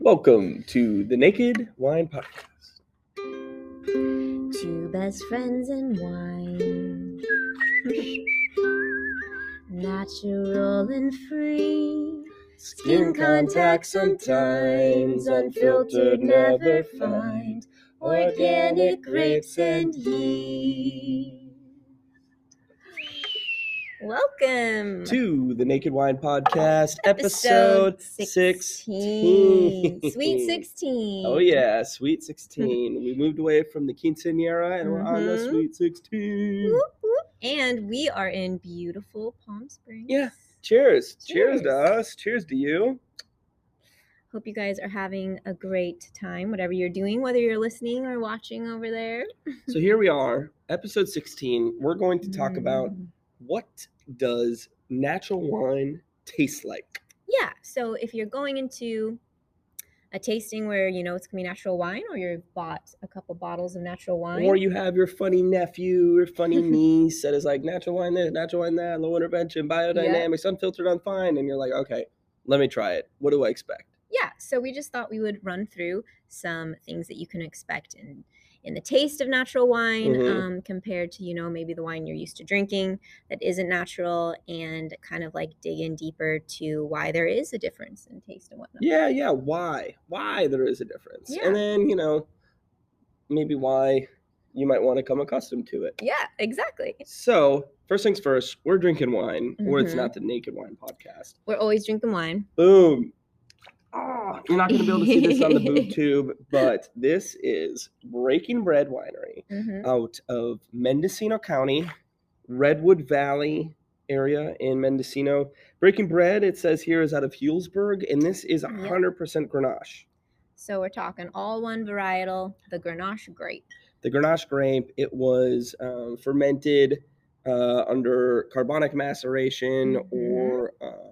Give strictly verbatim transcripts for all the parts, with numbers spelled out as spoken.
Welcome to the Naked Wine Podcast. Two best friends in wine. Natural and free. Skin contact sometimes, unfiltered never find. Organic grapes and yeast. Welcome to the Naked Wine Podcast, episode, episode sixteen. sixteen. Sweet sixteen. Oh yeah, Sweet sixteen. We moved away from the quinceañera and we're mm-hmm. on the Sweet sixteen. Whoop, whoop. And we are in beautiful Palm Springs. Yeah. Cheers. Cheers. Cheers to us. Cheers to you. Hope you guys are having a great time, whatever you're doing, whether you're listening or watching over there. So here we are, episode sixteen. We're going to talk mm. about what does natural wine taste like? Yeah, so if you're going into a tasting where you know it's going to be natural wine, or you've bought a couple bottles of natural wine. Or you have your funny nephew or funny niece that is like, natural wine this, natural wine that, low intervention, biodynamics, yep. unfiltered, unfined. And you're like, okay, let me try it. What do I expect? Yeah, so we just thought we would run through some things that you can expect in in the taste of natural wine mm-hmm. um, compared to, you know, maybe the wine you're used to drinking that isn't natural, and kind of like dig in deeper to why there is a difference in taste and whatnot. Yeah, yeah, why? Why there is a difference. Yeah. And then, you know, maybe why you might want to come accustomed to it. Yeah, exactly. So, first things first, we're drinking wine, mm-hmm. or it's not the Naked Wine Podcast. We're always drinking wine. Boom. Oh, you're not going to be able to see this on the boob tube, but this is Breaking Bread Winery mm-hmm. out of Mendocino County, Redwood Valley area in Mendocino. Breaking Bread, it says here, is out of Healdsburg, and this is one hundred percent yep. Grenache. So we're talking all one varietal, the Grenache grape. The Grenache grape, it was um, fermented uh, under carbonic maceration mm-hmm. or um,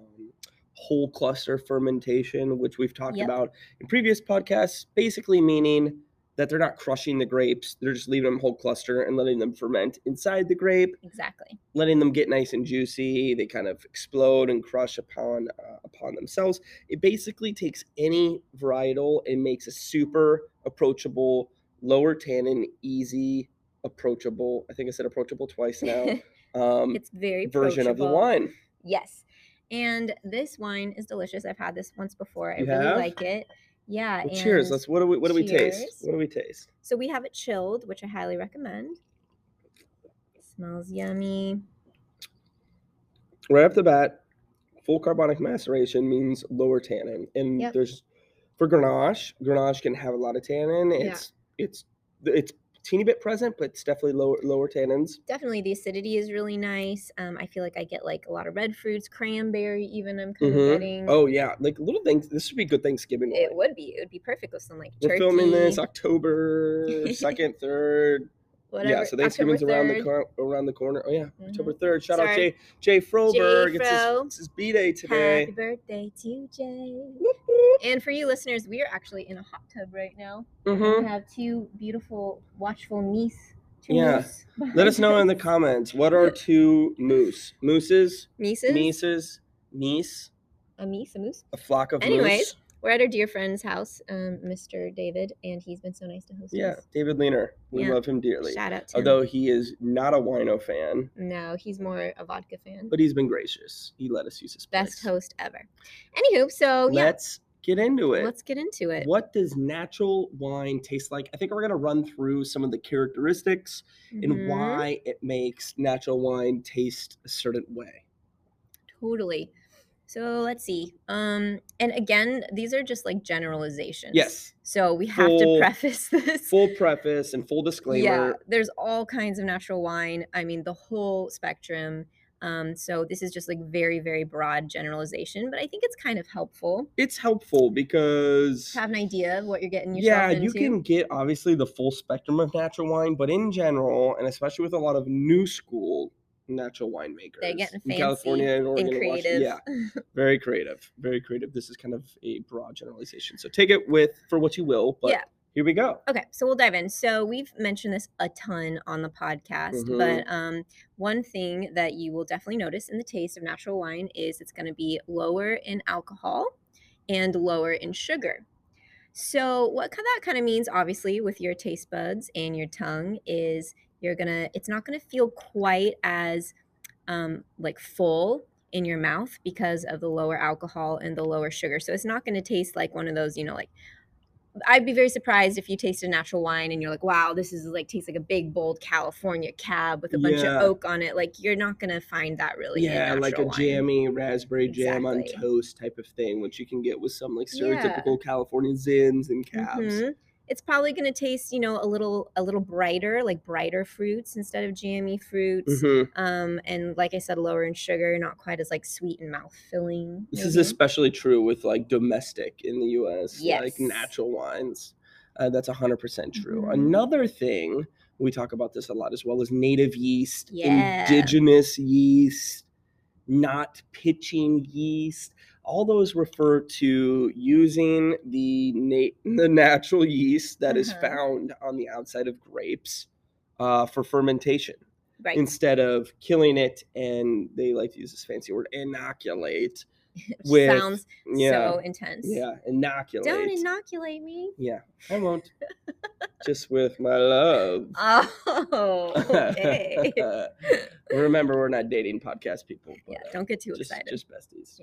whole cluster fermentation, which we've talked yep. about in previous podcasts, basically meaning that they're not crushing the grapes. They're just leaving them whole cluster and letting them ferment inside the grape. Exactly. Letting them get nice and juicy. They kind of explode and crush upon uh, upon themselves. It basically takes any varietal and makes a super approachable, lower tannin, easy, approachable. I think I said approachable twice now. Um, it's very version of the wine. Yes. And this wine is delicious. I've had this once before. I you really have? like it. Yeah. Well, cheers. Let's. What do we? What do we cheers. taste? What do we taste? So we have it chilled, which I highly recommend. It smells yummy. Right off the bat, full carbonic maceration means lower tannin, and yep. there's for Grenache. Grenache can have a lot of tannin. It's yeah. it's it's. teeny bit present, but it's definitely lower lower tannins. Definitely, the acidity is really nice. Um, I feel like I get like a lot of red fruits, cranberry, even I'm kind mm-hmm. of getting. Oh yeah, like little things. This would be good Thanksgiving wine. It would be. It would be perfect with some like We're turkey. We're filming this October second, third. Whatever. Yeah, so Thanksgiving's around the cor- around the corner. Oh yeah, mm-hmm. October third. Shout Sorry. out Jay Jay Froberg. Jay It's his, it's his B-day today. Happy birthday to Jay. And for you listeners, we are actually in a hot tub right now. Mm-hmm. We have two beautiful, watchful meese. Two yeah. moose. Let us know in the comments. What are two moose? Mooses? Meeses? Meeses? Meese? A meese? A moose? A flock of Anyways, moose? We're at our dear friend's house, um, Mister David, and he's been so nice to host yeah, us. Yeah, David Leaner. We yeah. love him dearly. Shout out to Although him. he is not a wino fan. No, he's more a vodka fan. But he's been gracious. He let us use his place. Best host ever. Anywho, so yeah. Let's get into it. Let's get into it. What does natural wine taste like? I think we're going to run through some of the characteristics mm-hmm. and why it makes natural wine taste a certain way. Totally. So let's see. Um, and again, these are just like generalizations. Yes. So we have full, to preface this. Full preface and full disclaimer. Yeah, there's all kinds of natural wine. I mean, the whole spectrum. Um, so this is just like very, very broad generalization, but I think it's kind of helpful. It's helpful because have an idea of what you're getting yourself yeah, into. You can get obviously the full spectrum of natural wine, but in general, and especially with a lot of new school natural winemakers. They're getting fancy in California and Oregon and creative. And yeah, very creative, very creative. This is kind of a broad generalization. So take it with for what you will, but yeah. Here we go. Okay, so we'll dive in. So we've mentioned this a ton on the podcast, mm-hmm. but um, one thing that you will definitely notice in the taste of natural wine is it's going to be lower in alcohol and lower in sugar. So what ki- that kind of means, obviously, with your taste buds and your tongue, is you're gonna. It's not gonna feel quite as um, like full in your mouth because of the lower alcohol and the lower sugar. So it's not going to taste like one of those, you know, like I'd be very surprised if you tasted natural wine and you're like, wow, this is like tastes like a big bold California cab with a bunch of Yeah. oak on it. Like you're not gonna find that really in Yeah, like a natural wine. jammy raspberry jam on Exactly. toast type of thing, which you can get with some like Yeah. stereotypical California zins and cabs. Mhm. It's probably gonna taste, you know, a little a little brighter, like brighter fruits instead of jammy fruits. hmm Um, and like I said, lower in sugar, not quite as like sweet and mouth filling. This is especially true with like domestic in the U S, like Yes. natural wines. Uh, that's one hundred percent true. Mhm. Another thing, we talk about this a lot as well, is native yeast, Yeah. indigenous yeast, not pitching yeast. All those refer to using the na- the natural yeast that is Uh-huh. found on the outside of grapes uh, for fermentation. Right. Instead of killing it, and they like to use this fancy word, inoculate. With Sounds yeah, so intense. yeah, inoculate. Don't inoculate me. Yeah, I won't. Just with my love. Oh, okay. Remember, we're not dating podcast people. But, Yeah, don't get too uh, just, excited. Just besties. Yeah.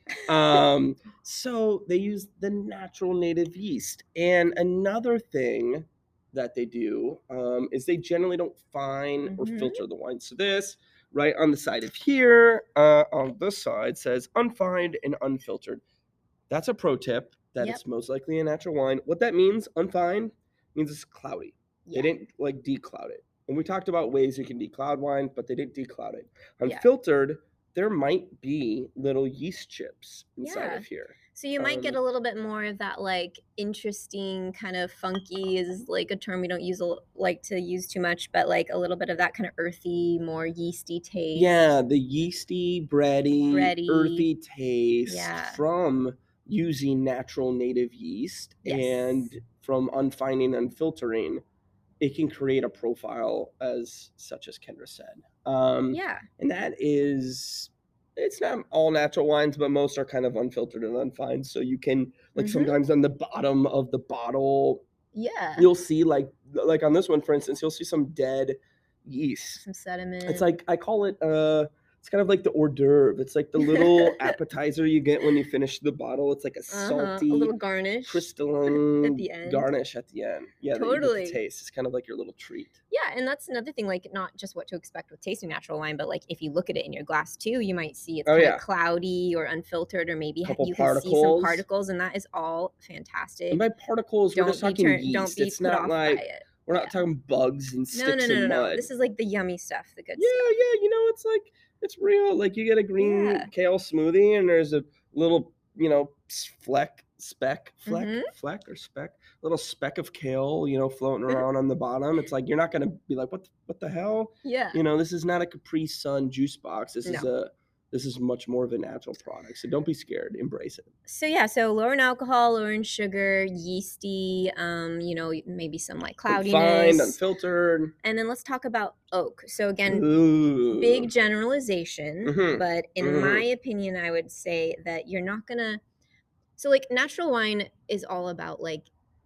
um. So they use the natural native yeast, and another thing that they do um, is they generally don't fine or Mhm. filter the wine. So this right on the side of here, uh, on this side says unfined and unfiltered. That's a pro tip. That Yep. it's most likely a natural wine. What that means, unfined, means it's cloudy. Yeah. They didn't like decloud it. And we talked about ways you can decloud wine, but they didn't decloud it. Yeah. Unfiltered, there might be little yeast chips inside Yeah. of here. So you might get Um, a little bit more of that like interesting kind of funky is like a term we don't use a l- like to use too much, but like a little bit of that kind of earthy, more yeasty taste. Yeah, the yeasty, bready, Bready. earthy taste Yeah. from using natural native yeast Yes. and from unfining and filtering, it can create a profile as such as Kendra said. Um, Yeah. And that is, it's not all natural wines, but most are kind of unfiltered and unfined. So you can, like Mhm. sometimes on the bottom of the bottle, Yeah. you'll see like, like on this one, for instance, you'll see some dead yeast. Some sediment. It's like, I call it, uh, it's kind of like the hors d'oeuvre. It's like the little appetizer you get when you finish the bottle. It's like a uh-huh. salty, a little garnish crystalline at the end. garnish at the end. Yeah, that you get Totally. to taste. It's kind of like your little treat. Yeah, and that's another thing, like not just what to expect with tasting natural wine, but like if you look at it in your glass too, you might see it's Oh, kind yeah. of cloudy or unfiltered, or maybe ha- Couple you can see some particles. particles, and that is all fantastic. And by particles, we're Don't just be talking turned, yeast. don't be it's put not off like by it. we're not Yeah. talking bugs and No, sticks no, no, no, and no. mud. This is like the yummy stuff, the good yeah, stuff. yeah. You know, it's like it's real. Like you get a green Yeah. kale smoothie, and there's a little, you know, s- fleck, speck, fleck, Mhm. fleck or speck, little speck of kale, you know, floating around on the bottom. It's like you're not gonna be like, what, the, what the hell? Yeah. You know, this is not a Capri Sun juice box. This is No. a this is much more of a natural product. So don't be scared. Embrace it. So yeah, so lower in alcohol, lower in sugar, yeasty, um, you know, maybe some like Unfined, cloudiness. unfiltered. And then let's talk about oak. So again, Ooh. big generalization, Mhm. but in Mhm. my opinion, I would say that you're not gonna. So like natural wine is all about like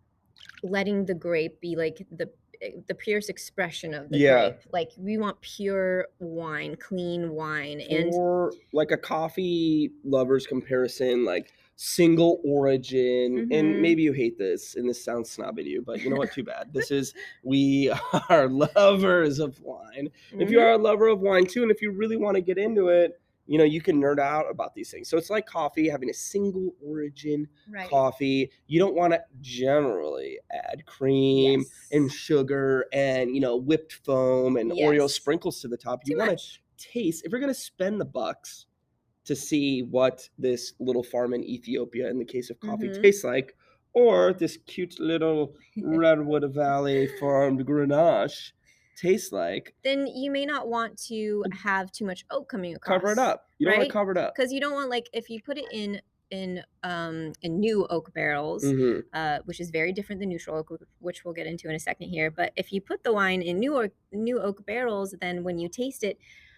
letting the grape be like the the purest expression of the Yeah. grape. Like we want pure wine, clean wine, and For like a coffee lovers comparison, like single origin, and Mhm. maybe you hate this, and this sounds snobby to you, but you know what? Too bad. This is we are lovers of wine. If you Mhm. are a lover of wine too, and if you really want to get into it, you know, you can nerd out about these things. So it's like coffee, having a single origin Right. coffee. You don't want to generally add cream Yes. and sugar and, you know, whipped foam and Oreo Yes. sprinkles to the top. You Too want to much. taste, if you're going to spend the bucks to see what this little farm in Ethiopia, in the case of coffee, Mhm. tastes like, or this cute little Redwood Valley farmed Grenache tastes like, Then you may not want to have too much oak coming across. cover it up. You don't want right? to cover it up. Because you don't want like if you put it in in um in new oak barrels, hmm uh, which is very different than neutral oak, which we'll get into in a second here. But if you put the wine in new oak, new oak barrels, then when you taste it,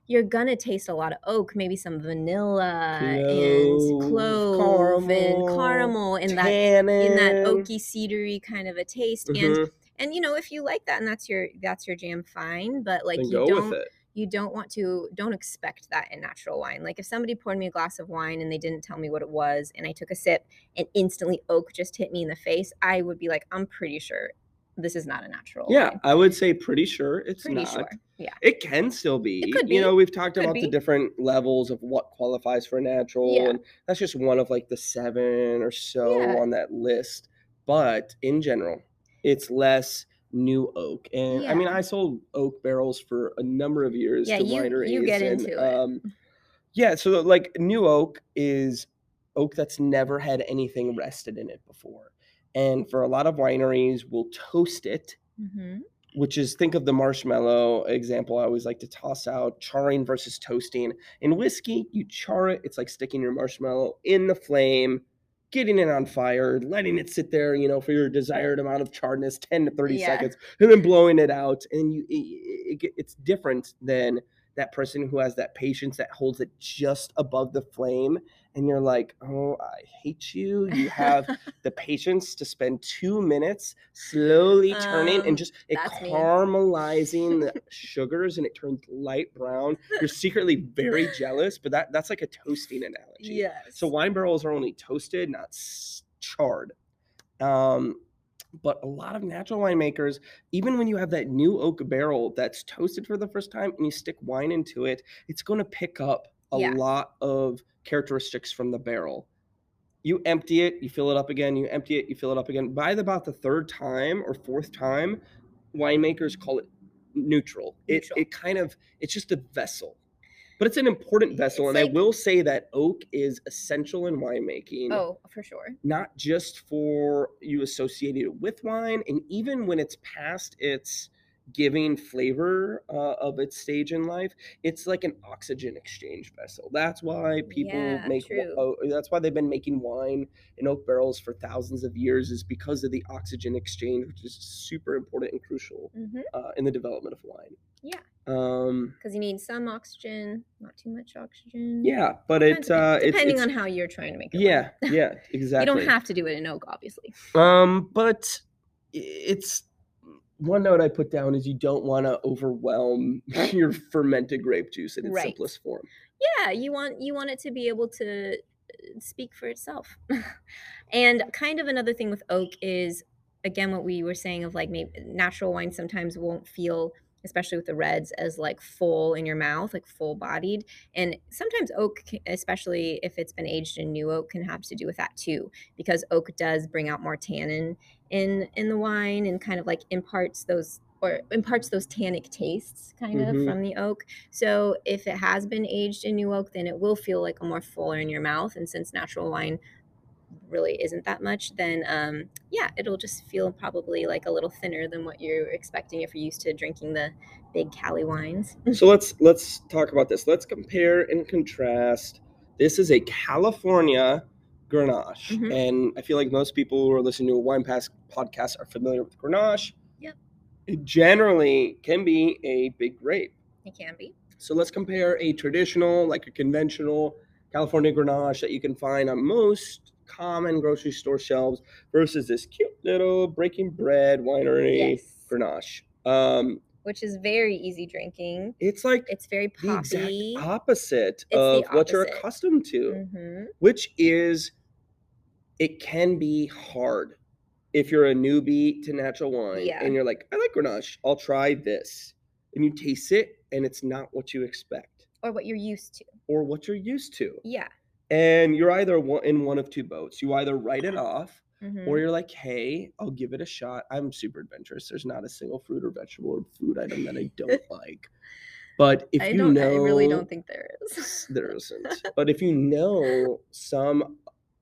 you're gonna taste a lot of oak, maybe some vanilla Clove, and clove and caramel, caramel and that in that tannin. oaky cedary kind of a taste. And Mhm. and you know, if you like that and that's your that's your jam, fine. But like Then you go with don't it. you don't want to don't expect that in natural wine. Like if somebody poured me a glass of wine and they didn't tell me what it was and I took a sip and instantly oak just hit me in the face, I would be like, I'm pretty sure this is not a natural Yeah, wine. I would say pretty sure it's Pretty not. sure. Yeah. It can still be. It could You be. know, we've talked Could about the be. different levels of what qualifies for natural, Yeah. and that's just one of like the seven or so Yeah. on that list. But in general, it's less new oak. And I mean, Yeah. I sold oak barrels for a number of years Yeah, to you wineries. you get and, into it. um, yeah, so like new oak is oak that's never had anything rested in it before. And for a lot of wineries, we'll toast it, Mhm. which is think of the marshmallow example I always like to toss out, charring versus toasting. In whiskey, you char it, it's like sticking your marshmallow in the flame, getting it on fire, letting it sit there, you know, for your desired amount of charredness, ten to thirty Yeah. seconds, and then blowing it out. And you, it, it, it's different than that person who has that patience that holds it just above the flame. And you're like, oh, I hate you. You have the patience to spend two minutes slowly turning Um, and just it that's me. caramelizing the sugars and it turns light brown. You're secretly very jealous, but that that's like a toasting analogy. Yes. So wine barrels are only toasted, not s- charred. Um, but a lot of natural winemakers, even when you have that new oak barrel that's toasted for the first time and you stick wine into it, it's going to pick up a Yeah. lot of characteristics from the barrel. You empty it, you fill it up again, you empty it, you fill it up again. By the, about the third time or fourth time, winemakers call it neutral. Neutral. It it kind of it's just a vessel. But it's an important vessel, It's and like- I will say that oak is essential in winemaking. Oh, for sure. Not just for you associated with wine, and even when it's past its giving flavor uh, of its stage in life, it's like an oxygen exchange vessel. That's why people Yeah, make true. oh, that's why they've been making wine in oak barrels for thousands of years, is because of the oxygen exchange, which is super important and crucial Mhm. uh, in the development of wine. Yeah. Um, Because you need some oxygen, not too much oxygen. yeah, but All kinds it's of things, uh, it's, depending it's on how you're trying to make your yeah, wine. yeah, exactly. You don't have to do it in oak, obviously. Um, but it's one note I put down is you don't want to overwhelm your fermented grape juice in its Right. simplest form. Yeah, you want you want it to be able to uh, speak for itself. And kind of another thing with oak is, again, what we were saying of like maybe natural wine sometimes won't feel, especially with the reds, as like full in your mouth, like full bodied. And sometimes oak, ca- especially if it's been aged in new oak, can have to do with that too, because oak does bring out more tannin in in the wine and kind of like imparts those or imparts those tannic tastes kind of Mhm. from the oak. So if it has been aged in new oak, then it will feel like a more fuller in your mouth. And since natural wine really isn't that much, then um, yeah, it'll just feel probably like a little thinner than what you're expecting if you're used to drinking the big Cali wines. So let's let's talk about this. Let's compare and contrast. This is a California Grenache, Mhm. and I feel like most people who are listening to a Wine Pass podcast are familiar with Grenache. Yep. It generally can be a big grape. It can be. So let's compare a traditional, like a conventional California Grenache that you can find on most common grocery store shelves versus this cute little Breaking Bread winery Yes. Grenache. Um, Which is very easy drinking. it's like It's very the exact poppy. opposite the of what you're opposite. accustomed to, Mhm. which is it can be hard if you're a newbie to natural wine Yeah. and you're like, I like Grenache, I'll try this. And you taste it and it's not what you expect Or what you're used to. or what you're used to. Yeah. And you're either one, in one of two boats. You either write it off Mhm. or you're like, hey, I'll give it a shot. I'm super adventurous. There's not a single fruit or vegetable or food item that I don't like. But if I you don't. know, I really don't think there is. there isn't. But if you know some,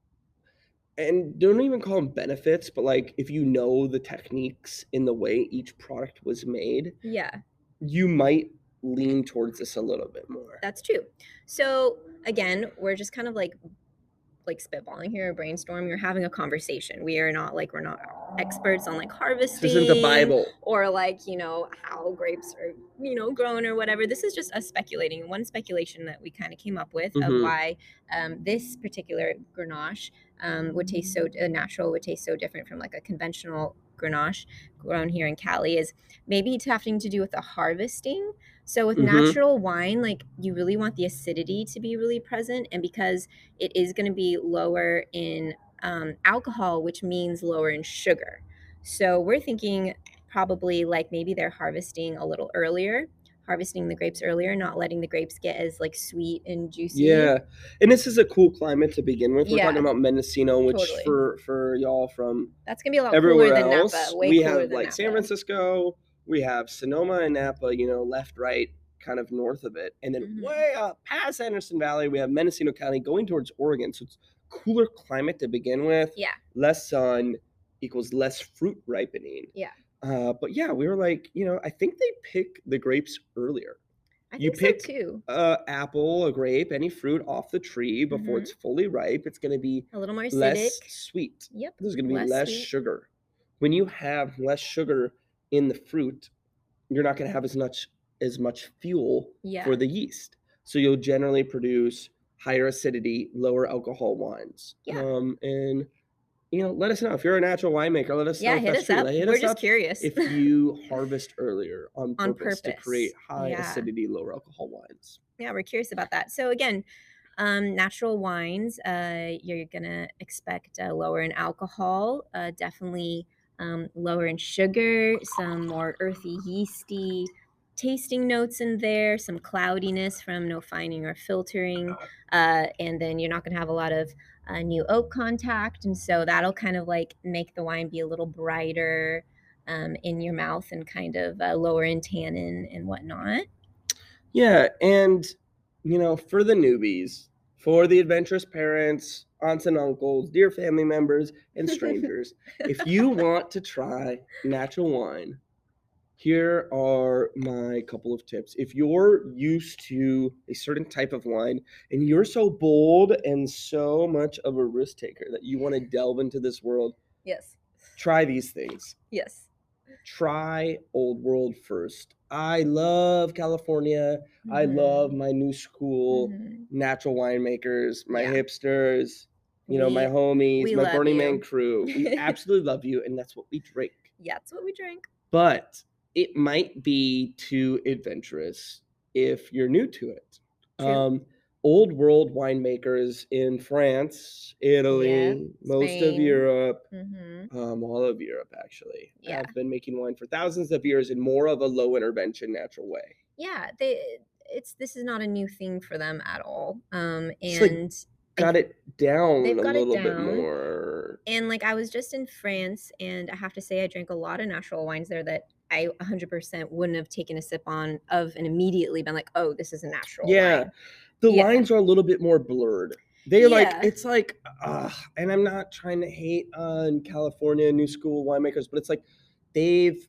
and don't even call them benefits, but like if you know the techniques in the way each product was made, Yeah. you might lean towards this a little bit more. That's true. So again, we're just kind of like like spitballing here or brainstorming. We're having a conversation. We are not like we're not experts on like harvesting. This isn't the Bible. Or like, you know, how grapes are, you know, grown or whatever. This is just us speculating. One speculation that we kind of came up with Mhm. of why um, this particular Grenache um, would taste so uh, natural, would taste so different from like a conventional Grenache grown here in Cali is maybe it's having to do with the harvesting. So with Mhm. natural wine, like you really want the acidity to be really present, and because it is going to be lower in um, alcohol, which means lower in sugar. So we're thinking probably like maybe they're harvesting a little earlier, harvesting the grapes earlier, not letting the grapes get as like sweet and juicy. Yeah, and this is a cool climate to begin with. We're Yeah. talking about Mendocino, which Totally. for for y'all from That's gonna be a lot everywhere cooler than else, Napa. Way we cooler have than like San Napa. Francisco, we have Sonoma and Napa, you know, left, right, kind of north of it, and then Mhm. way up past Anderson Valley, we have Mendocino County going towards Oregon. So it's cooler climate to begin with. Yeah. Less sun equals less fruit ripening. Yeah. Uh, but yeah, we were like, you know, I think they pick the grapes earlier. I You think pick so too. a apple, a grape, any fruit off the tree before Mhm. it's fully ripe. It's going to be A little more acidic. less sweet. Yep. There's going to be Less less sweet. sugar. When you have less sugar in the fruit, you're not going to have as much as much fuel Yeah. for the yeast. So you'll generally produce higher acidity, lower alcohol wines. Yeah. Um, and you know, let us know if you're a natural winemaker. Let us Yeah, know if hit that's us true. up. Like, hit We're us just up curious. if you harvest earlier on On purpose, to create purpose. high Yeah. acidity, lower alcohol wines. Yeah, we're curious about that. So again, um, natural wines, uh, you're gonna expect uh, lower in alcohol, uh, definitely um, lower in sugar, some more earthy, yeasty tasting notes in there, some cloudiness from no fining or filtering, uh, and then you're not gonna have a lot of uh, new oak contact, and so that'll kind of like make the wine be a little brighter um, in your mouth and kind of uh, lower in tannin and whatnot. Yeah, and you know, for the newbies, for the adventurous parents, aunts and uncles, dear family members, and strangers, if you want to try natural wine, here are my couple of tips. If you're used to a certain type of wine and you're so bold and so much of a risk taker that you want to delve into this world, Yes. try these things. Yes. Try Old World first. I love California. Mm-hmm. I love my new school, mm-hmm. natural winemakers, my yeah. hipsters, you we, know, my homies, my Burning you. Man crew. We absolutely love you, and that's what we drink. Yeah, that's what we drink. But it might be too adventurous if you're new to it. True. Um, Old World winemakers in France, Italy, yeah, most of Europe, mm-hmm. um, all of Europe actually, yeah. have been making wine for thousands of years in more of a low intervention natural way. Yeah, they it's this is not a new thing for them at all. Um, and like got it down they've got a little it down. bit more. And like I was just in France, and I have to say I drank a lot of natural wines there that I one hundred percent wouldn't have taken a sip on of and immediately been like, oh, this is a natural yeah. wine. The yeah. lines are a little bit more blurred. They're yeah. like, it's like, uh, and I'm not trying to hate on California new school winemakers, but it's like they've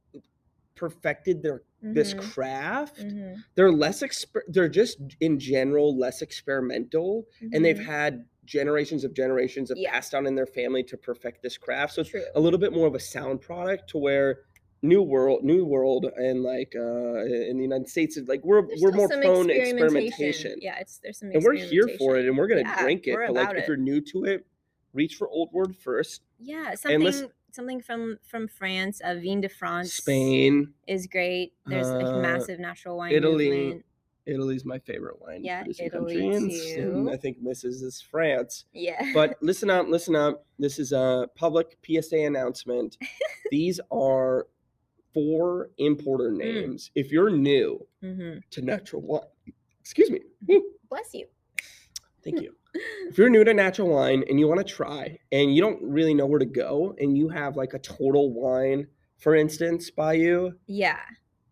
perfected their mm-hmm. this craft. Mm-hmm. They're less, exper- they're just in general less experimental, mm-hmm. and they've had generations of generations of yeah. passed down in their family to perfect this craft. So True. It's a little bit more of a sound product to where New World, New World, and like uh, in the United States, like we're there's we're more prone to experimentation. experimentation. Yeah, it's there's some and we're here for it, and we're gonna yeah, drink it. But like, if it. you're new to it, reach for Old World first. Yeah, something listen, something from from France, uh, Vin de France, Spain is great. There's uh, a massive natural wine Italy. movement. Italy's my favorite wine yeah, producing Italy country, and, and I think Missus is France. Yeah. But listen up, listen up. This is a public P S A announcement. These are four importer names. Mm. If you're new mm-hmm. to natural wine, excuse me. Bless you. Thank you. If you're new to natural wine and you want to try and you don't really know where to go and you have like a Total Wine, for instance, by you. Yeah.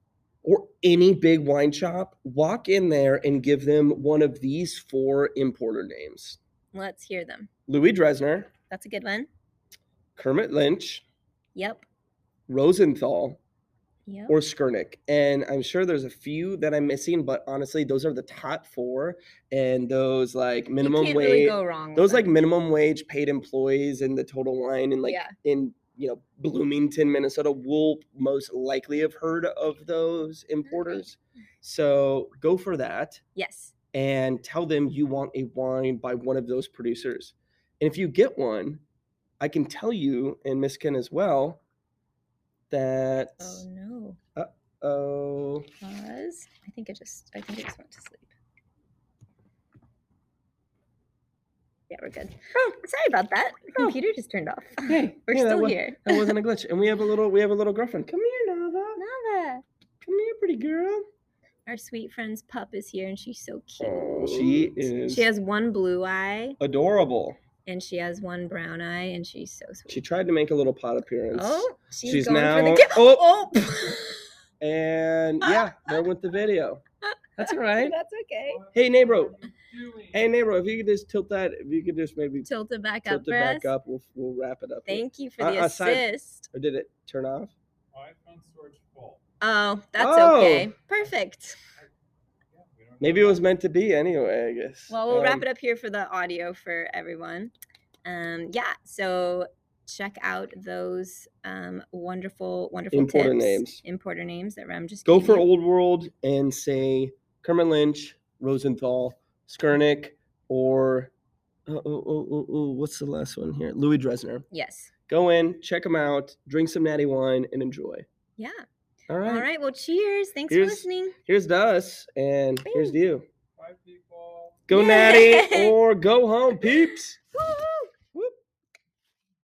Or any big wine shop, walk in there and give them one of these four importer names. Let's hear them. Louis Dresner. That's a good one. Kermit Lynch. Yep. Rosenthal. Yep. or Skurnik. And I'm sure there's a few that I'm missing, but honestly, those are the top four. And those like You minimum can't wage, really go wrong with those like them. minimum wage paid employees in the Total Wine and like Yeah. in you know Bloomington, Minnesota, will most likely have heard of those importers. So go for that Yes. and tell them you want a wine by one of those producers. And if you get one, I can tell you, and Miss Ken as well, that Oh no. oh Pause. I think it just I think it just went to sleep. Yeah, we're good. Oh, sorry about that. The Oh. computer just turned off. Hey, We're yeah, that still wa- here. that wasn't a glitch. And we have a little we have a little girlfriend. Come here, Nava. Nava. Come here, pretty girl. Our sweet friend's pup is here and she's so cute. Oh, she is She has one blue eye adorable. and she has one brown eye and she's so sweet. She tried to make a little pot appearance. Oh, she's, she's going now for the ki- oh, oh. and yeah, there went the video. That's all right. That's okay. Hey, neighbor. Hey, neighbor, if you could just tilt that, if you could just maybe Tilt it back tilt up it for back us. up, we'll, we'll wrap it up. here. Thank you for Uh, the aside- assist. Or did it turn off? iPhone storage full. Oh, that's Oh. okay. Perfect. Yeah, we don't Maybe it was meant to be anyway, I guess. Well, we'll Um, wrap it up here for the audio for everyone. Um, yeah, so check out those um, wonderful, wonderful Importer tips, names. importer names that Rem just Go gave for you. Old World and say Kermit Lynch, Rosenthal, Skurnik, or oh, oh, oh, oh, oh, what's the last one here? Louis Dresner. Yes. Go in, check them out, drink some natty wine, and enjoy. Yeah. All right. All right. Well, cheers. Thanks Here's- for listening. Here's to us, and here's to you. Bye, people. Go Yay. natty or go home, peeps. Woo!